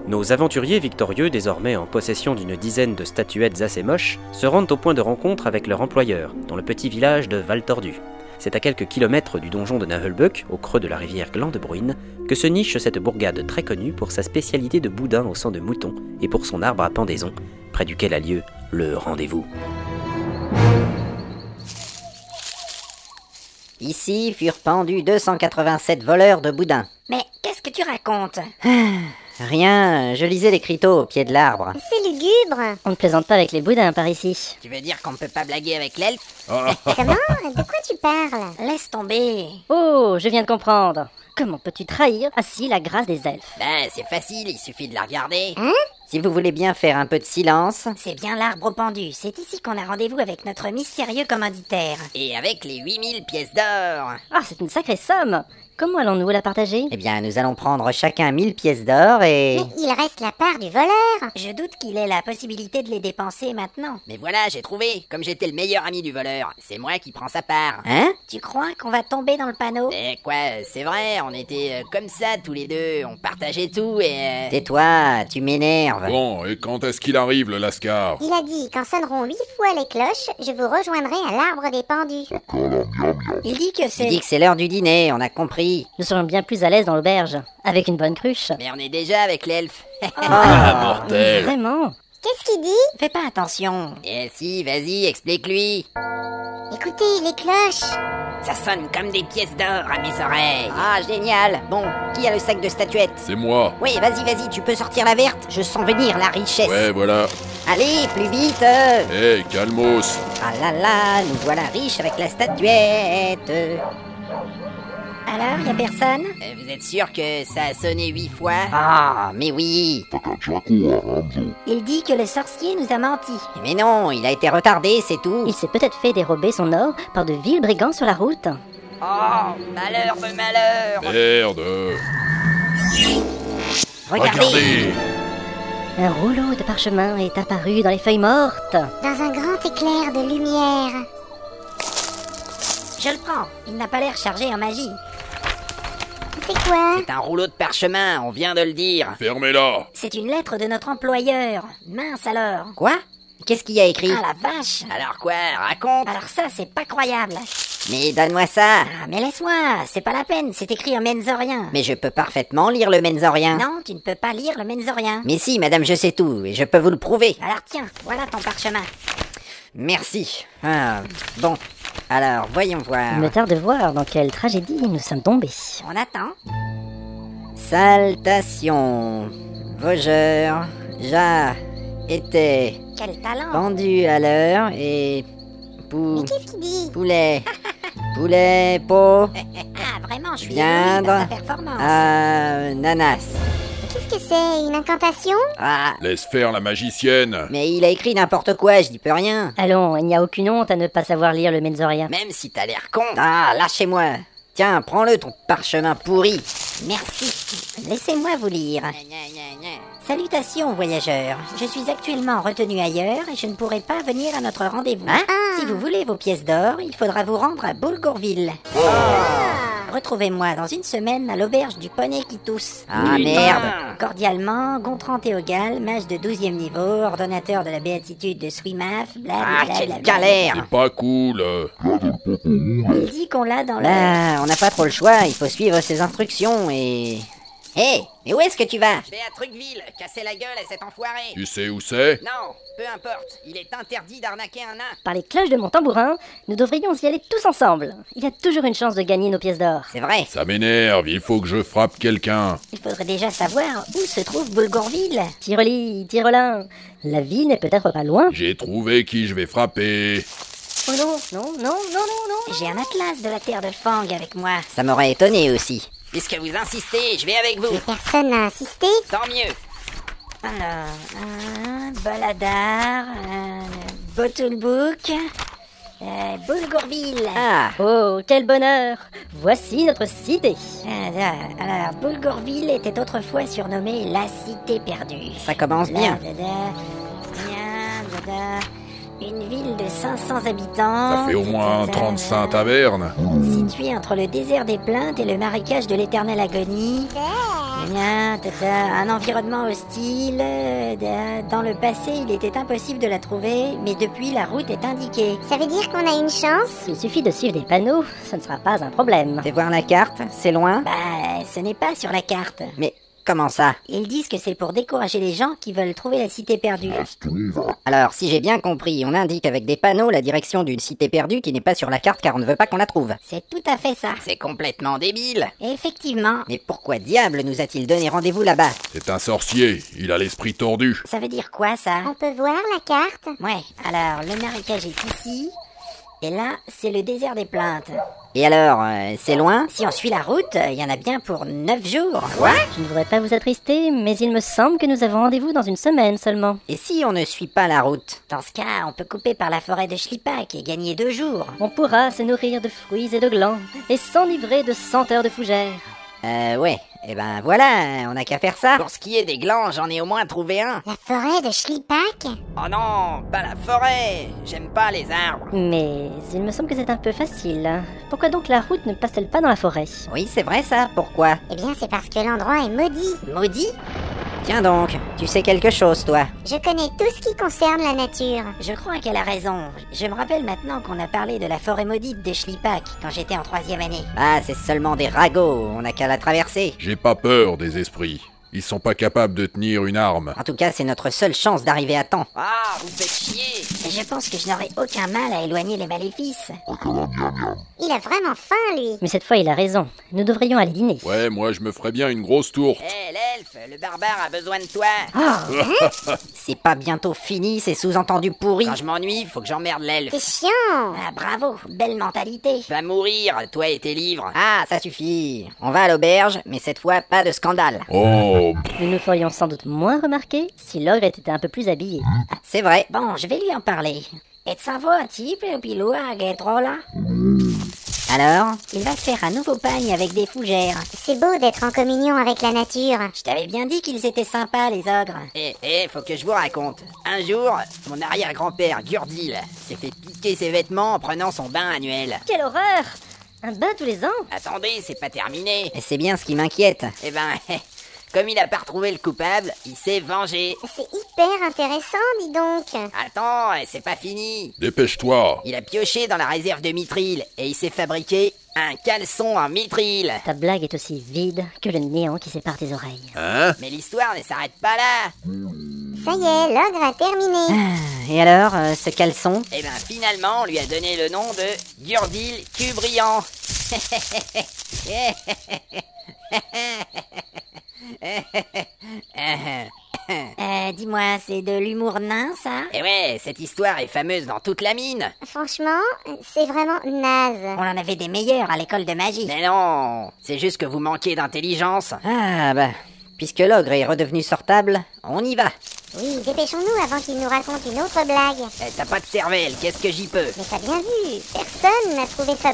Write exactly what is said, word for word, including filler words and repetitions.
Nos aventuriers victorieux, désormais en possession d'une dizaine de statuettes assez moches, se rendent au point de rencontre avec leur employeur, dans le petit village de Val-Tordu. C'est à quelques kilomètres du donjon de Naheulbeuk, au creux de la rivière Glandebruine, que se niche cette bourgade très connue pour sa spécialité de boudin au sang de mouton et pour son arbre à pendaison, près duquel a lieu le rendez-vous. Ici furent pendus deux cent quatre-vingt-sept voleurs de boudin. Mais qu'est-ce que tu racontes? Rien, je lisais l'écriteau au pied de l'arbre. C'est lugubre. On ne plaisante pas avec les boudins par ici. Tu veux dire qu'on ne peut pas blaguer avec l'elfe? Comment? De quoi tu parles? Laisse tomber. Oh, je viens de comprendre. Comment peux-tu trahir ainsi la grâce des elfes? Ben, c'est facile, il suffit de la regarder. Hein? Si vous voulez bien faire un peu de silence. C'est bien l'arbre pendu. C'est ici qu'on a rendez-vous avec notre mystérieux commanditaire. Et avec les huit mille pièces d'or. Ah, c'est une sacrée somme. Comment allons-nous la partager? Eh bien, nous allons prendre chacun mille pièces d'or et... Mais il reste la part du voleur. Je doute qu'il ait la possibilité de les dépenser maintenant. Mais voilà, j'ai trouvé. Comme j'étais le meilleur ami du voleur, c'est moi qui prends sa part. Hein? Tu crois qu'on va tomber dans le panneau? Eh quoi, c'est vrai, on était euh, comme ça tous les deux, on partageait tout et... Euh... Tais-toi, tu m'énerves. Bon, et quand est-ce qu'il arrive, le lascar? Il a dit qu'en sonneront huit fois les cloches, je vous rejoindrai à l'arbre des pendus. Il dit que Tu c'est... dis que c'est l'heure du dîner, on a compris. Nous serions bien plus à l'aise dans l'auberge, avec une bonne cruche. Mais on est déjà avec l'elfe. Ah, bordel! Vraiment? Qu'est-ce qu'il dit? Fais pas attention. Eh si, vas-y, explique-lui. Écoutez, les cloches. Ça sonne comme des pièces d'or à mes oreilles. Ah, génial. Bon, qui a le sac de statuettes? C'est moi. Oui, vas-y, vas-y, tu peux sortir la verte. Je sens venir la richesse. Ouais, voilà. Allez, plus vite. euh. Hé, calmos. Ah là là, nous voilà riches avec la statuette. Alors, y a personne? Euh, vous êtes sûr que ça a sonné huit fois? Ah, mais oui. Il dit que le sorcier nous a menti. Mais non, il a été retardé, c'est tout. Il s'est peut-être fait dérober son or par de vils brigands sur la route. Oh, malheur de malheur. Merde. Regardez. Regardez. Un rouleau de parchemin est apparu dans les feuilles mortes. Dans un grand éclair de lumière. Je le prends. Il n'a pas l'air chargé en magie. C'est quoi? C'est un rouleau de parchemin, on vient de le dire. Fermez-la. C'est une lettre de notre employeur. Mince alors. Quoi? Qu'est-ce qu'il y a écrit? Ah la vache. Alors quoi? Raconte. Alors ça, c'est pas croyable. Mais donne-moi ça. Ah, mais laisse-moi. C'est pas la peine. C'est écrit en menzorien. Mais je peux parfaitement lire le menzorien. Non, tu ne peux pas lire le menzorien. Mais si, madame, je sais tout, et je peux vous le prouver. Alors tiens, voilà ton parchemin. Merci. Ah, bon. Alors, voyons voir. Il me tarde de voir dans quelle tragédie nous sommes tombés. On attend. Saltation. Vogeur. Ja. Était. Quel talent. Pendu à l'heure et. Pou. Mais qu'est-ce qu'il dit? Poulet. Poulet, pot. Ah, vraiment, je suis Viandre. ébloui par ta performance. Ah, nanas. Qu'est-ce que c'est? Une incantation? Ah. Laisse faire la magicienne. Mais il a écrit n'importe quoi, je dis peux rien. Allons, il n'y a aucune honte à ne pas savoir lire le menzorien. Même si t'as l'air con. Ah, lâchez-moi. Tiens, prends-le, ton parchemin pourri. Merci. Laissez-moi vous lire. Salutations, voyageurs. Je suis actuellement retenu ailleurs et je ne pourrai pas venir à notre rendez-vous. Hein? Si vous voulez vos pièces d'or, il faudra vous rendre à Boulgourville. Retrouvez-moi dans une semaine à l'auberge du poney qui tousse. Ah, merde. Cordialement, Gontran Théogal, mage de douzième niveau, ordonnateur de la béatitude de Swimaf, Ah, blablabla. quelle galère. C'est pas cool. Il dit qu'on l'a dans le... Là, on n'a pas trop le choix, il faut suivre ses instructions et... Hé, mais où est-ce que tu vas? Je vais à Trucville, casser la gueule à cet enfoiré. Tu sais où c'est? Non, peu importe, il est interdit d'arnaquer un nain. Par les cloches de mon tambourin, nous devrions y aller tous ensemble. Il y a toujours une chance de gagner nos pièces d'or. C'est vrai. Ça m'énerve, il faut que je frappe quelqu'un. Il faudrait déjà savoir où se trouve Boulgourville. Tiroli, Tirolin, la ville n'est peut-être pas loin. J'ai trouvé qui je vais frapper. Oh non, non, non, non, non, non. J'ai un atlas de la terre de Fang avec moi. Ça m'aurait étonné aussi. Puisque vous insistez, je vais avec vous. Mais personne n'a insisté? Tant mieux. Alors, un Baladar, un Bottulbook, euh, Boulgourville. Ah, Oh, quel bonheur! Voici notre cité. Ah, alors, Boulgourville était autrefois surnommée la cité perdue. ça commence bien. Là, da, da, da, da, da. Une ville de cinq cents habitants. Ça fait au moins trente-cinq tavernes. Située entre le désert des plaintes et le marécage de l'éternelle agonie. Eh bien, tata, un environnement hostile. euh, Dans le passé, il était impossible de la trouver, mais depuis, la route est indiquée. Ça veut dire qu'on a une chance? Il suffit de suivre des panneaux, ce ne sera pas un problème. Fais voir la carte, c'est loin. Bah, ce n'est pas sur la carte. Mais comment ça? Ils disent que c'est pour décourager les gens qui veulent trouver la cité perdue. Alors, si j'ai bien compris, on indique avec des panneaux la direction d'une cité perdue qui n'est pas sur la carte car on ne veut pas qu'on la trouve. C'est tout à fait ça. C'est complètement débile. Effectivement. Mais pourquoi diable nous a-t-il donné rendez-vous là-bas? C'est un sorcier, il a l'esprit tordu. Ça veut dire quoi, ça? On peut voir la carte? Ouais, alors, le marécage est ici, et là, c'est le désert des Plaintes. Et alors, euh, c'est loin? Si on suit la route, il y en a bien pour neuf jours. Quoi? Je ne voudrais pas vous attrister, mais il me semble que nous avons rendez-vous dans une semaine seulement. Et si on ne suit pas la route? Dans ce cas, on peut couper par la forêt de Schlipak et gagner deux jours. On pourra se nourrir de fruits et de glands, et s'enivrer de senteurs de fougères. Euh, ouais. Eh ben voilà, on n'a qu'à faire ça. Pour ce qui est des glands, j'en ai au moins trouvé un. La forêt de Schlipak? Oh non, pas la forêt. J'aime pas les arbres. Mais il me semble que c'est un peu facile. Pourquoi donc la route ne passe-t-elle pas dans la forêt? Oui, c'est vrai ça, pourquoi? Eh bien, c'est parce que l'endroit est maudit. Maudit? Tiens donc, tu sais quelque chose, toi? Je connais tout ce qui concerne la nature. Je crois qu'elle a raison. Je me rappelle maintenant qu'on a parlé de la forêt maudite de Schlipak quand j'étais en troisième année. Ah, c'est seulement des ragots, on n'a qu'à la traverser. J'ai pas peur des esprits. Ils sont pas capables de tenir une arme. En tout cas, c'est notre seule chance d'arriver à temps. Ah, vous faites chier. Et je pense que je n'aurai aucun mal à éloigner les maléfices. Il a vraiment faim, lui. Mais cette fois, il a raison. Nous devrions aller dîner. Ouais, moi je me ferais bien une grosse tourte. Hé, l'elfe, le barbare a besoin de toi. C'est pas bientôt fini, ces sous-entendus pourris. Quand je m'ennuie, faut que j'emmerde l'elfe. C'est chiant. Ah, bravo, belle mentalité. Va mourir, toi et tes livres. Ah, ça suffit. On va à l'auberge, mais cette fois, pas de scandale. Oh, Nous nous ferions sans doute moins remarquer si l'ogre était un peu plus habillé. C'est vrai. Bon, je vais lui en parler. Et ça va un type, pilou, là. Alors? Il va se faire un nouveau pagne avec des fougères. C'est beau d'être en communion avec la nature. Je t'avais bien dit qu'ils étaient sympas, les ogres. Eh, eh, faut que je vous raconte. Un jour, mon arrière-grand-père, Gurdil, s'est fait piquer ses vêtements en prenant son bain annuel. Quelle horreur! Un bain tous les ans? Attendez, c'est pas terminé. Et c'est bien ce qui m'inquiète. Eh ben, comme il a pas retrouvé le coupable, il s'est vengé. C'est hyper intéressant, dis donc. Attends, c'est pas fini. dépêche-toi. Il a pioché dans la réserve de mithril et il s'est fabriqué un caleçon en mithril. Ta blague est aussi vide que le néant qui sépare tes oreilles. Hein? Mais l'histoire ne s'arrête pas là. Ça y est, l'ogre a terminé. Et alors, euh, ce caleçon? Eh ben, finalement, on lui a donné le nom de Gurdil Cubrian. Euh, dis-moi, c'est de l'humour nain, ça? Et ouais, cette histoire est fameuse dans toute la mine. Franchement, c'est vraiment naze. On en avait des meilleurs à l'école de magie. Mais non, c'est juste que vous manquez d'intelligence. Ah bah, puisque l'ogre est redevenu sortable, on y va. Oui, dépêchons-nous avant qu'il nous raconte une autre blague. Eh, t'as pas de cervelle, qu'est-ce que j'y peux? Mais t'as bien vu, personne n'a trouvé ça